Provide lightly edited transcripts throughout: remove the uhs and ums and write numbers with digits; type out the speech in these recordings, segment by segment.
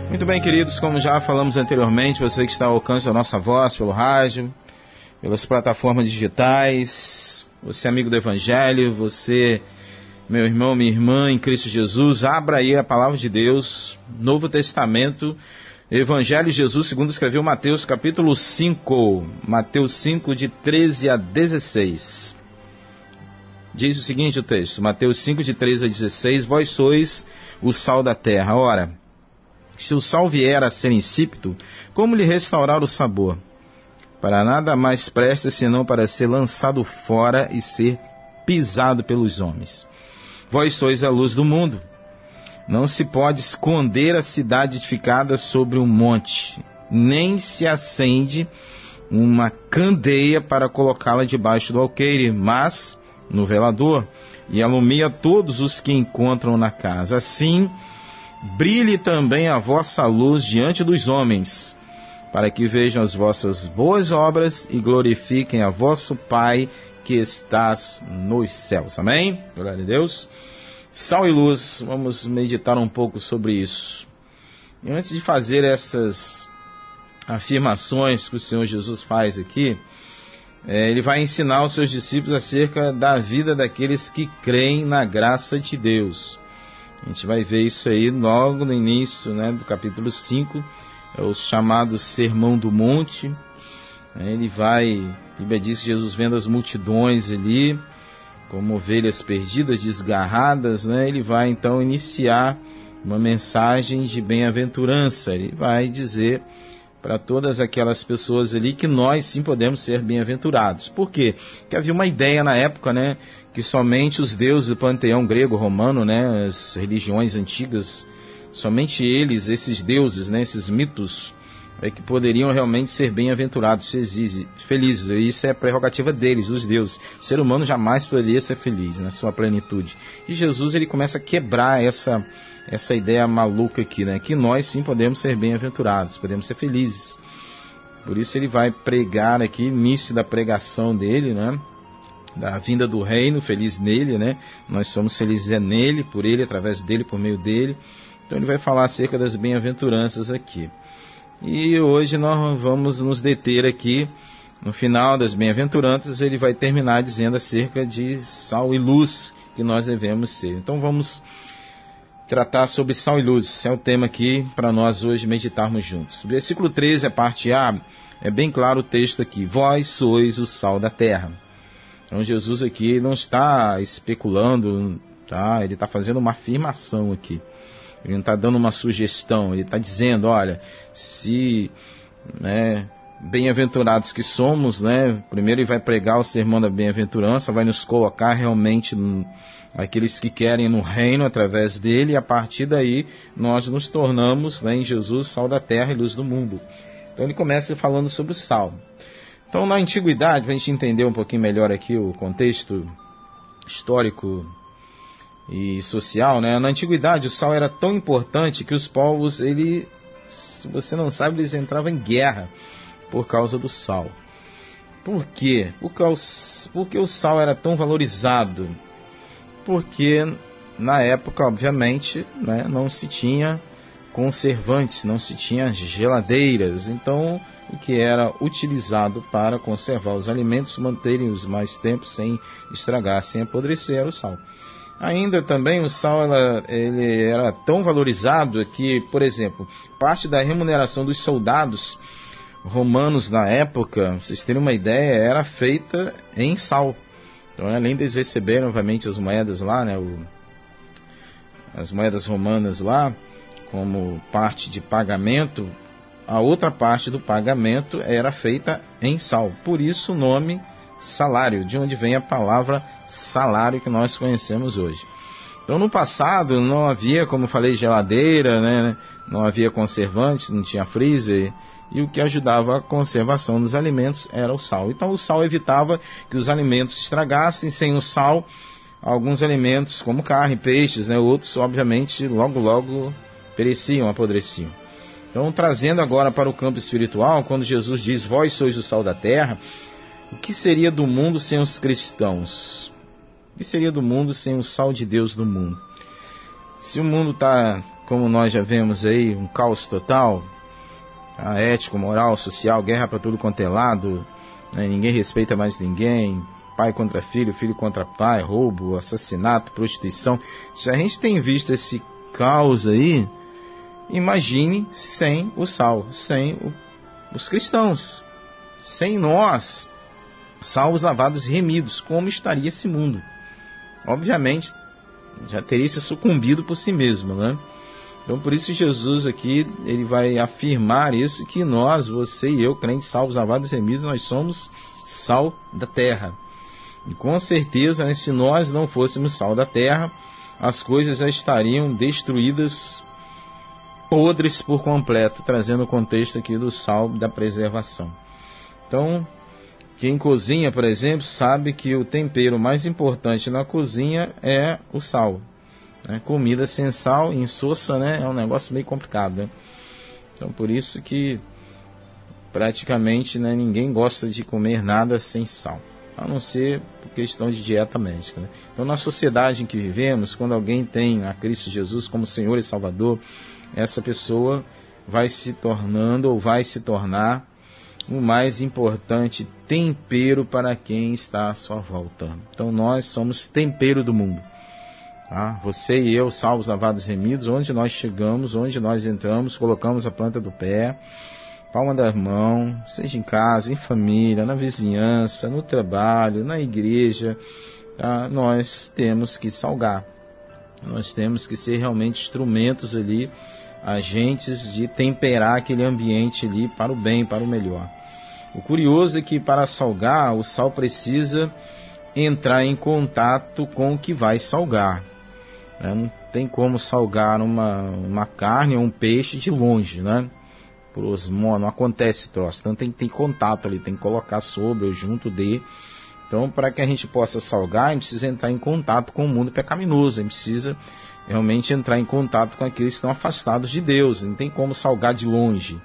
Muito bem, queridos, como já falamos anteriormente, você que está ao alcance da nossa voz pelo rádio, pelas plataformas digitais, você amigo do Evangelho, você, meu irmão, minha irmã em Cristo Jesus, abra aí a Palavra de Deus, Novo Testamento, Evangelho de Jesus, segundo escreveu Mateus, capítulo 5, Mateus 5, de 13 a 16. Diz o seguinte o texto, Mateus 5, de 13 a 16, vós sois o sal da terra. Ora, se o sal vier a ser insípido, como lhe restaurar o sabor? Para nada mais presta senão para ser lançado fora e ser pisado pelos homens. Vós sois a luz do mundo. Não se pode esconder a cidade edificada sobre um monte, nem se acende uma candeia para colocá-la debaixo do alqueire, mas no velador, e alumia todos os que encontram na casa. Assim, brilhe também a vossa luz diante dos homens, para que vejam as vossas boas obras e glorifiquem a vosso Pai que estás nos céus. Amém? Glória a Deus. Sal e luz, vamos meditar um pouco sobre isso. E antes de fazer essas afirmações que o Senhor Jesus faz aqui, ele vai ensinar os seus discípulos acerca da vida daqueles que creem na graça de Deus. A gente vai ver isso aí logo no início, do capítulo 5, é o chamado Sermão do Monte. Ele vai, a Bíblia diz que Jesus vendo as multidões ali, como ovelhas perdidas, desgarradas, ele vai então iniciar uma mensagem de bem-aventurança. Ele vai dizer para todas aquelas pessoas ali que nós sim podemos ser bem-aventurados. Por quê? Porque havia uma ideia na época, que somente os deuses do panteão grego-romano, as religiões antigas, somente eles, esses deuses, esses mitos, que poderiam realmente ser bem-aventurados, felizes. E isso é prerrogativa deles, os deuses. O ser humano jamais poderia ser feliz na sua plenitude. E Jesus ele começa a quebrar essa ideia maluca aqui, que nós sim podemos ser bem-aventurados, podemos ser felizes. Por isso ele vai pregar aqui, início da pregação dele, da vinda do reino, feliz nele, nós somos felizes nele, por ele, através dele, por meio dele. Então ele vai falar acerca das bem-aventuranças aqui. E hoje nós vamos nos deter aqui, no final das bem-aventuranças, ele vai terminar dizendo acerca de sal e luz que nós devemos ser. Então vamos tratar sobre sal e luz. Esse é o tema aqui para nós hoje meditarmos juntos. O versículo 13, a parte A, é bem claro o texto aqui. Vós sois o sal da terra. Então Jesus aqui não está especulando, ele está fazendo uma afirmação aqui. Ele não está dando uma sugestão, ele está dizendo, olha, se bem-aventurados que somos, primeiro ele vai pregar o sermão da bem-aventurança, vai nos colocar realmente aqueles que querem no reino através dele, e a partir daí nós nos tornamos em Jesus sal da terra e luz do mundo. Então ele começa falando sobre o sal. Então na antiguidade, para a gente entender um pouquinho melhor aqui o contexto histórico e social, na antiguidade o sal era tão importante que os povos, se você não sabe, eles entravam em guerra por causa do sal. Por quê? Porque o sal era tão valorizado? Porque na época, obviamente, não se tinha conservantes, não se tinha geladeiras. Então, o que era utilizado para conservar os alimentos, manterem-os mais tempo sem estragar, sem apodrecer, era o sal. Ainda também o sal ele era tão valorizado que, por exemplo, parte da remuneração dos soldados romanos na época, vocês terem uma ideia, era feita em sal. Então, além deles receberem, obviamente, as moedas lá, as moedas romanas lá, como parte de pagamento, a outra parte do pagamento era feita em sal. Por isso o nome salário, de onde vem a palavra salário que nós conhecemos hoje. Então no passado não havia, como falei, geladeira, não havia conservantes, não tinha freezer, e o que ajudava a conservação dos alimentos era o sal. Então o sal evitava que os alimentos estragassem. Sem o sal, alguns alimentos como carne, peixes, outros obviamente logo pereciam, apodreciam. Então trazendo agora para o campo espiritual, quando Jesus diz, vós sois o sal da terra, o que seria do mundo sem os cristãos? O que seria do mundo sem o sal de Deus no mundo? Se o mundo está como nós já vemos aí, um caos total, a ético, moral, social, guerra para tudo quanto é lado, né? Ninguém respeita mais ninguém, pai contra filho, filho contra pai, roubo, assassinato, prostituição. Se a gente tem visto esse caos aí, imagine sem o sal, sem os cristãos, sem nós, salvos, lavados e remidos, como estaria esse mundo? Obviamente, já teria se sucumbido por si mesmo, né? Então, por isso Jesus aqui, ele vai afirmar isso, que nós, você e eu, crentes, salvos, lavados e remidos, nós somos sal da terra. E com certeza, né, se nós não fôssemos sal da terra, as coisas já estariam destruídas, podres por completo, trazendo o contexto aqui do sal da preservação. Então, quem cozinha, por exemplo, sabe que o tempero mais importante na cozinha é o sal. Comida sem sal, insossa, né? É um negócio meio complicado, né? Então, por isso que praticamente, né, ninguém gosta de comer nada sem sal, a não ser por questão de dieta médica, né? Então, na sociedade em que vivemos, quando alguém tem a Cristo Jesus como Senhor e Salvador, essa pessoa vai se tornando ou vai se tornar o mais importante tempero para quem está à sua volta. Então, nós somos tempero do mundo. Você e eu, salvos, lavados e remidos, onde nós chegamos, onde nós entramos, colocamos a planta do pé, palma da mão, seja em casa, em família, na vizinhança, no trabalho, na igreja, nós temos que salgar. Nós temos que ser realmente instrumentos ali, agentes de temperar aquele ambiente ali para o bem, para o melhor. O curioso é que para salgar, o sal precisa entrar em contato com o que vai salgar. Não tem como salgar uma carne ou um peixe de longe, né? Por osmose, não acontece troço. Então tem que ter contato ali, tem que colocar sobre ou junto de. Então, para que a gente possa salgar, a gente precisa entrar em contato com o mundo pecaminoso. A gente precisa realmente entrar em contato com aqueles que estão afastados de Deus. Não tem como salgar de longe.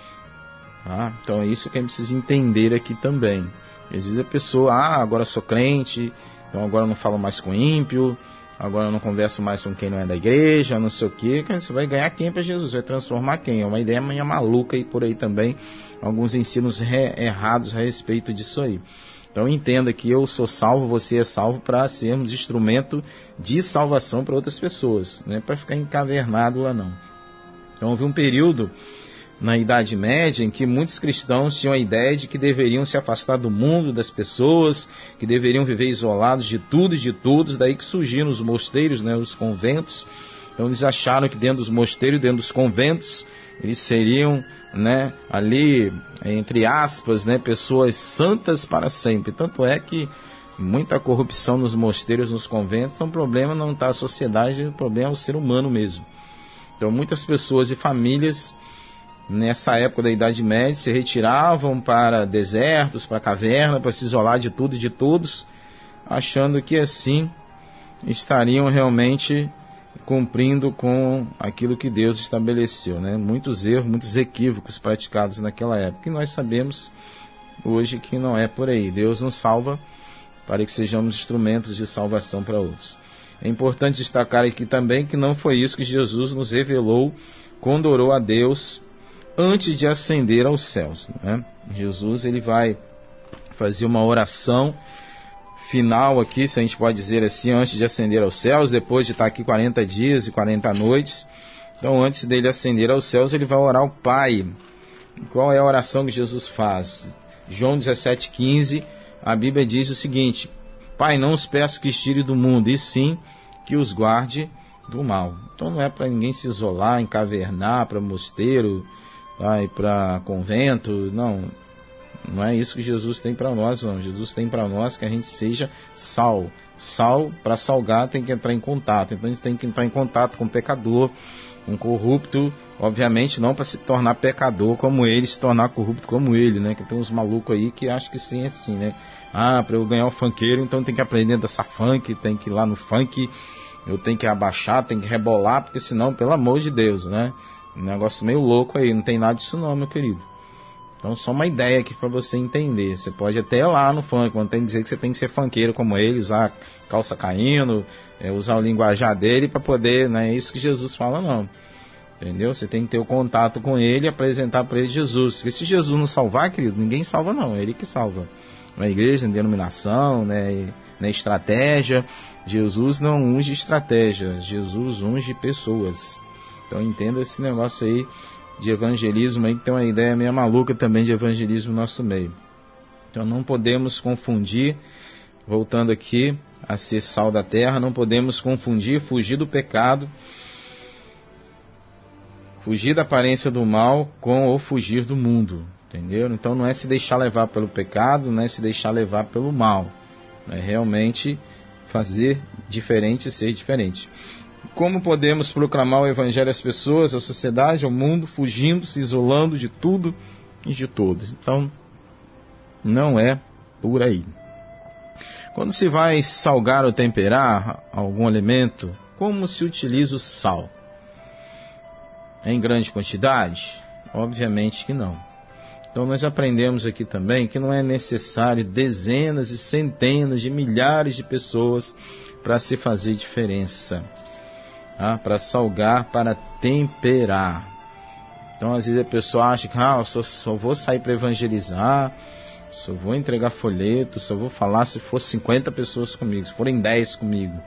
Então é isso que a gente precisa entender aqui também. Às vezes a pessoa, agora sou crente, então agora eu não falo mais com ímpio, agora eu não converso mais com quem não é da igreja, não sei o que. Você vai ganhar quem para Jesus? Vai transformar quem? É uma ideia meio maluca aí por aí também. Alguns ensinos errados a respeito disso aí. Então entenda que eu sou salvo, você é salvo para sermos instrumento de salvação para outras pessoas. Não é para ficar encavernado lá não. Então houve um período na Idade Média em que muitos cristãos tinham a ideia de que deveriam se afastar do mundo, das pessoas, que deveriam viver isolados de tudo e de todos, daí que surgiram os mosteiros, né, os conventos. Então eles acharam que dentro dos mosteiros, dentro dos conventos, eles seriam, né, ali, entre aspas, né, pessoas santas para sempre. Tanto é que muita corrupção nos mosteiros, nos conventos, então o problema não está a sociedade, o problema é o ser humano mesmo. Então muitas pessoas e famílias nessa época da Idade Média se retiravam para desertos, para cavernas, para se isolar de tudo e de todos, achando que assim estariam realmente cumprindo com aquilo que Deus estabeleceu, né? Muitos erros, muitos equívocos praticados naquela época, e nós sabemos hoje que não é por aí. Deus nos salva para que sejamos instrumentos de salvação para outros. É importante destacar aqui também que não foi isso que Jesus nos revelou quando orou a Deus antes de ascender aos céus, né? Jesus, ele vai fazer uma oração final aqui, se a gente pode dizer assim, antes de ascender aos céus, depois de estar aqui 40 dias e 40 noites. Então, antes dele ascender aos céus, ele vai orar ao Pai. Qual é a oração que Jesus faz? João 17,15, a Bíblia diz o seguinte: Pai, não os peço que os tire do mundo, e sim que os guarde do mal. Então não é para ninguém se isolar, encavernar, para mosteiro, e para convento, não é isso que Jesus tem para nós, não. Jesus tem para nós que a gente seja sal. Sal, para salgar, tem que entrar em contato. Então a gente tem que entrar em contato com o pecador, com o corrupto, obviamente não para se tornar pecador como ele, se tornar corrupto como ele, né? Que tem uns malucos aí que acham que sim é assim, né? Para eu ganhar o funkeiro, então tem que aprender a dançar funk, tem que ir lá no funk, eu tenho que abaixar, tenho que rebolar, porque senão, pelo amor de Deus, né? Um negócio meio louco aí, não tem nada disso não, meu querido. Então só uma ideia aqui para você entender. Você pode até ir lá no funk, quando tem que dizer que você tem que ser funkeiro como ele, usar calça caindo, usar o linguajar dele para poder, não é isso que Jesus fala não. Entendeu? Você tem que ter o contato com ele e apresentar para ele Jesus. Porque se Jesus não salvar, querido, ninguém salva não, é ele que salva. Na igreja, na denominação, né, na estratégia, Jesus não unge estratégia, Jesus unge pessoas. Então entenda esse negócio aí de evangelismo aí, que tem uma ideia meio maluca também de evangelismo no nosso meio. Então não podemos confundir, voltando aqui a ser sal da terra, não podemos confundir, fugir do pecado, fugir da aparência do mal com o fugir do mundo, entendeu? Então não é se deixar levar pelo pecado, não é se deixar levar pelo mal, é realmente fazer diferente, ser diferente. Como podemos proclamar o evangelho às pessoas, à sociedade, ao mundo, fugindo, se isolando de tudo e de todos? Então não é por aí. Quando se vai salgar ou temperar algum alimento, como se utiliza o sal? Em grande quantidade? Obviamente que não. Então nós aprendemos aqui também que não é necessário dezenas e centenas de milhares de pessoas para se fazer diferença, para salgar, para temperar. Então às vezes a pessoa acha que eu só vou sair para evangelizar, só vou entregar folheto, só vou falar se for 50 pessoas comigo, se forem 10 comigo.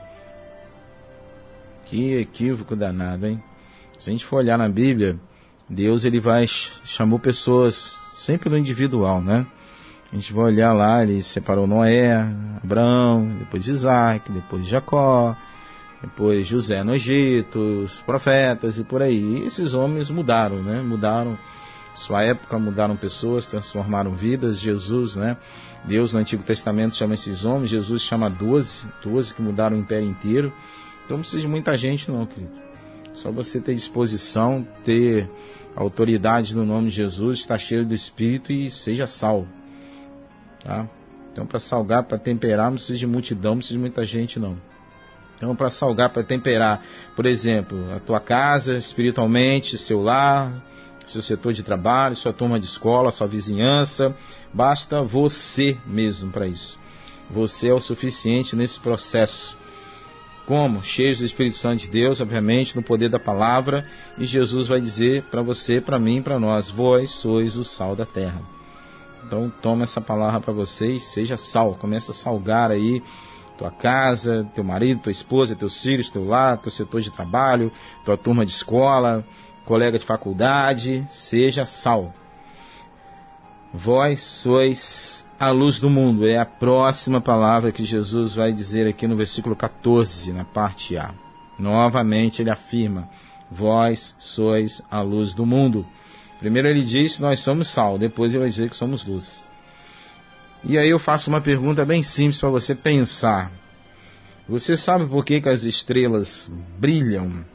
Que equívoco danado, hein? Se a gente for olhar na Bíblia, Deus chamou pessoas sempre no individual, né? A gente vai olhar lá, ele separou Noé, Abraão, depois Isaac, depois Jacó, depois José no Egito, os profetas e por aí. E esses homens mudaram, né? Mudaram sua época, mudaram pessoas, transformaram vidas. Jesus, né? Deus no Antigo Testamento chama esses homens, Jesus chama 12 que mudaram o império inteiro. Então não precisa de muita gente não, querido. Só você ter disposição, ter autoridade no nome de Jesus, estar cheio do Espírito e seja salvo. Tá? Então para salgar, para temperar, não precisa de multidão, não precisa de muita gente não. Então para salgar, para temperar, por exemplo, a tua casa espiritualmente, seu lar, seu setor de trabalho, sua turma de escola, sua vizinhança, basta você mesmo para isso. Você é o suficiente nesse processo. Como? Cheios do Espírito Santo de Deus, obviamente, no poder da palavra, e Jesus vai dizer para você, para mim, para nós: vós sois o sal da terra. Então toma essa palavra para você e seja sal, começa a salgar aí tua casa, teu marido, tua esposa, teus filhos, teu lar, teu setor de trabalho, tua turma de escola, colega de faculdade, seja sal. Vós sois a luz do mundo, é a próxima palavra que Jesus vai dizer aqui no versículo 14, na parte A. Novamente ele afirma: vós sois a luz do mundo. Primeiro ele diz que nós somos sal, depois ele vai dizer que somos luz. E aí eu faço uma pergunta bem simples para você pensar. Você sabe por que as estrelas brilham?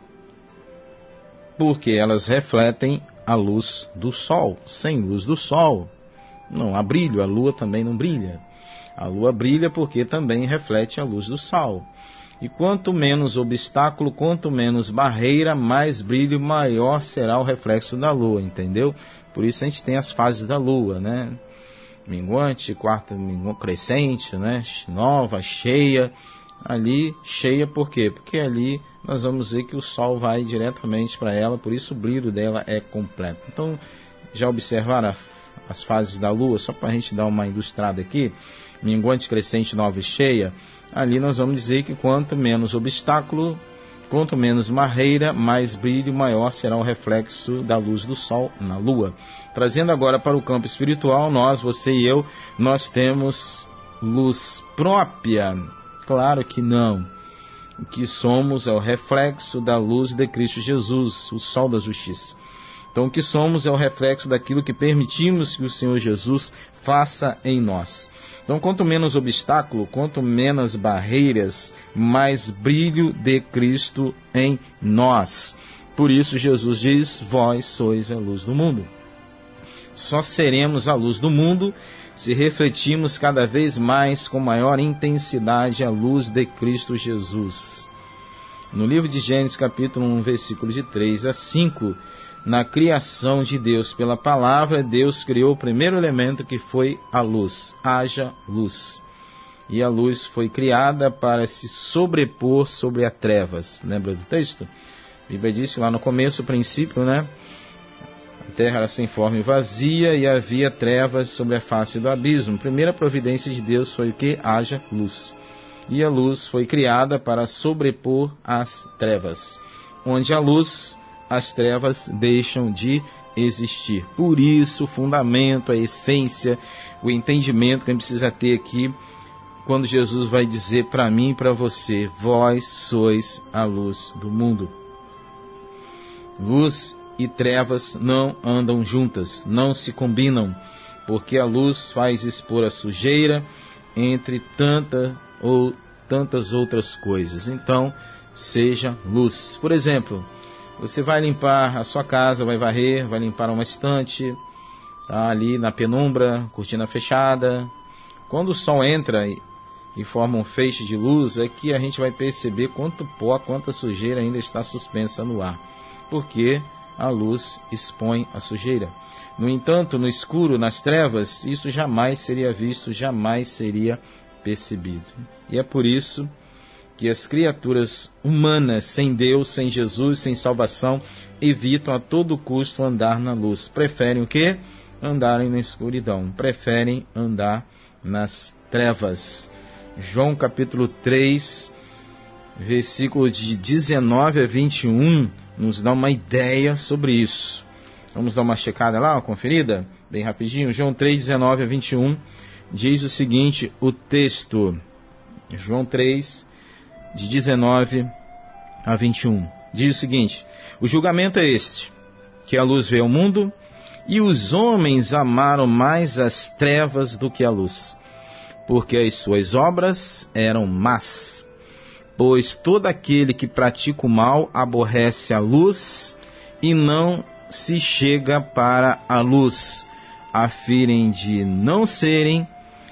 Porque elas refletem a luz do sol. Sem luz do sol não há brilho, a lua também não brilha. A lua brilha porque também reflete a luz do sol. E quanto menos obstáculo, quanto menos barreira, mais brilho, maior será o reflexo da lua, entendeu? Por isso a gente tem as fases da lua, né? Minguante, quarta crescente, né? Nova, cheia. Ali, cheia por quê? Porque ali nós vamos ver que o sol vai diretamente para ela, por isso o brilho dela é completo. Então, já observaram as fases da lua? Só para a gente dar uma ilustrada aqui: minguante, crescente, nova e cheia. Ali nós vamos dizer que quanto menos obstáculo, quanto menos barreira, mais brilho, maior será o reflexo da luz do sol na lua. Trazendo agora para o campo espiritual, nós, você e eu, nós temos luz própria? Claro que não. O que somos é o reflexo da luz de Cristo Jesus, o sol da justiça. Então o que somos é o reflexo daquilo que permitimos que o Senhor Jesus faça em nós. Então quanto menos obstáculo, quanto menos barreiras, mais brilho de Cristo em nós. Por isso Jesus diz: vós sois a luz do mundo. Só seremos a luz do mundo se refletimos cada vez mais com maior intensidade a luz de Cristo Jesus. No livro de Gênesis capítulo 1, versículos de 3 a 5, na criação de Deus pela palavra, Deus criou o primeiro elemento, que foi a luz. Haja luz. E a luz foi criada para se sobrepor sobre as trevas. Lembra do texto? A Bíblia diz lá no começo, o princípio, né? A terra era sem forma e vazia, e havia trevas sobre a face do abismo. A primeira providência de Deus foi o que? Haja luz. E a luz foi criada para sobrepor as trevas. Onde há luz, as trevas deixam de existir. Por isso, o fundamento, a essência, o entendimento que a gente precisa ter aqui, quando Jesus vai dizer para mim e para você: vós sois a luz do mundo. Luz e trevas não andam juntas, não se combinam, porque a luz faz expor a sujeira entre tantas outras coisas. Então, seja luz. Por exemplo, você vai limpar a sua casa, vai varrer, vai limpar uma estante, tá ali na penumbra, cortina fechada. Quando o sol entra e forma um feixe de luz, é que a gente vai perceber quanto pó, quanta sujeira ainda está suspensa no ar, porque a luz expõe a sujeira. No entanto, no escuro, nas trevas, isso jamais seria visto, jamais seria percebido. E é por isso que as criaturas humanas, sem Deus, sem Jesus, sem salvação, evitam a todo custo andar na luz. Preferem o quê? Andarem na escuridão. Preferem andar nas trevas. João capítulo 3, versículo de 19 a 21, nos dá uma ideia sobre isso. Vamos dar uma checada lá, uma conferida? Bem rapidinho. João 3, 19 a 21, diz o seguinte, o texto. João 3, de 19 a 21. Diz o seguinte: o julgamento é este, que a luz veio ao mundo, e os homens amaram mais as trevas do que a luz, porque as suas obras eram más. Pois todo aquele que pratica o mal aborrece a luz e não se chega para a luz, a fim de não serem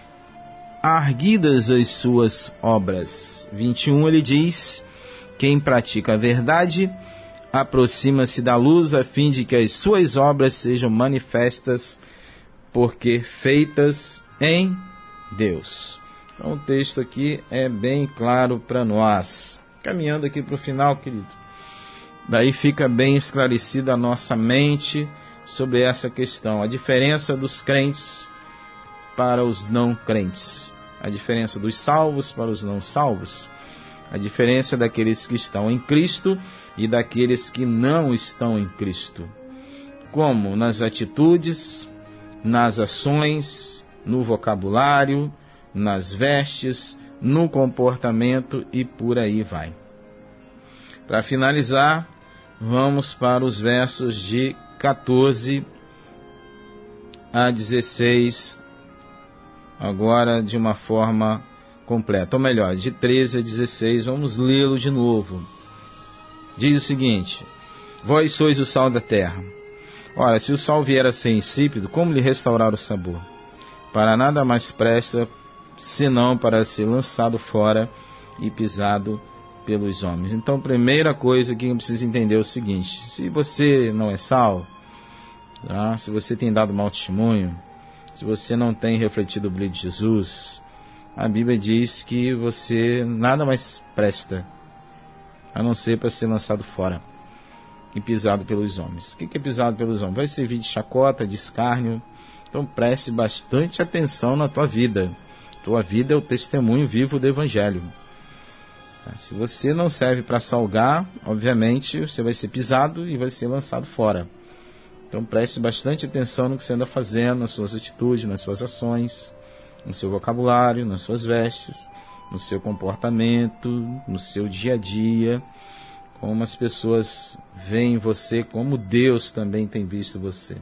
arguidas as suas obras. 21 ele diz: quem pratica a verdade aproxima-se da luz, a fim de que as suas obras sejam manifestas, porque feitas em Deus. Então o texto aqui é bem claro para nós. Caminhando aqui para o final, querido. Daí fica bem esclarecida a nossa mente sobre essa questão. A diferença dos crentes para os não crentes. A diferença dos salvos para os não salvos. A diferença daqueles que estão em Cristo e daqueles que não estão em Cristo. Como? Nas atitudes, nas ações, no vocabulário, nas vestes, no comportamento e por aí vai. Para finalizar, vamos para os versos de 14 a 16, agora de uma forma completa, ou melhor, de 13 a 16, vamos lê-lo de novo. Diz o seguinte: vós sois o sal da terra. Ora, se o sal vier a ser insípido, como lhe restaurar o sabor? Para nada mais presta, senão para ser lançado fora e pisado pelos homens. Então, primeira coisa que eu preciso entender é o seguinte: se você não é sal, tá? Se você tem dado mau testemunho, se você não tem refletido o brilho de Jesus, a Bíblia diz que você nada mais presta, a não ser para ser lançado fora e pisado pelos homens. O que é pisado pelos homens? Vai servir de chacota, de escárnio. Então preste bastante atenção na tua vida. Tua vida é o testemunho vivo do Evangelho. Se você não serve para salgar, obviamente você vai ser pisado e vai ser lançado fora. Então preste bastante atenção no que você anda fazendo, nas suas atitudes, nas suas ações, no seu vocabulário, nas suas vestes, no seu comportamento, no seu dia a dia, como as pessoas veem você, como Deus também tem visto você.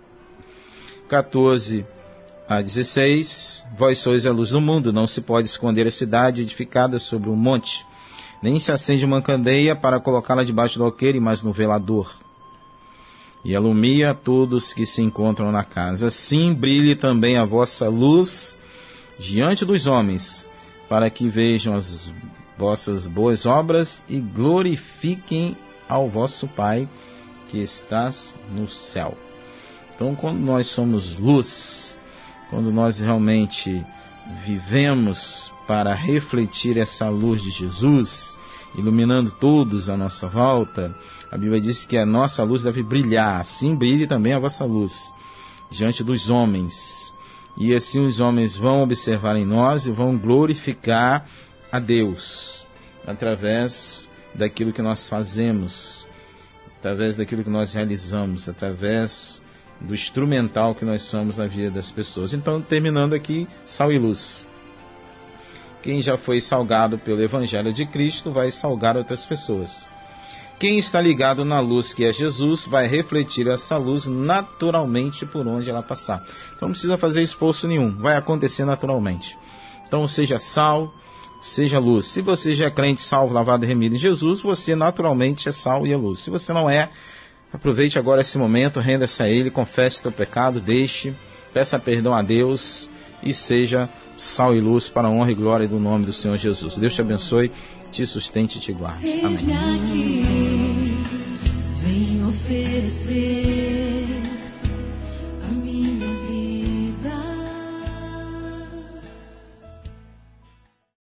14 a 16, vós sois a luz do mundo, não se pode esconder a cidade edificada sobre um monte, nem se acende uma candeia para colocá-la debaixo do alqueire, mas no velador, e alumia a todos que se encontram na casa. Assim brilhe também a vossa luz diante dos homens, para que vejam as vossas boas obras e glorifiquem ao vosso Pai que estás no céu. Então, quando nós somos luz, quando nós realmente vivemos para refletir essa luz de Jesus, iluminando todos à nossa volta. A Bíblia diz que a nossa luz deve brilhar, assim brilhe também a vossa luz diante dos homens. E assim os homens vão observar em nós e vão glorificar a Deus através daquilo que nós fazemos, através daquilo que nós realizamos, através do instrumental que nós somos na vida das pessoas. Então, terminando aqui, sal e luz. Quem já foi salgado pelo Evangelho de Cristo vai salgar outras pessoas. Quem está ligado na luz que é Jesus vai refletir essa luz naturalmente por onde ela passar. Então não precisa fazer esforço nenhum, vai acontecer naturalmente. Então seja sal, seja luz. Se você já é crente, salvo, lavado e remido em Jesus, você naturalmente é sal e é luz. Se você não é, aproveite agora esse momento, renda-se a Ele, confesse seu pecado, peça perdão a Deus e seja sal e luz para a honra e glória do nome do Senhor Jesus. Deus te abençoe, te sustente e te guarde. Amém. Vem oferecer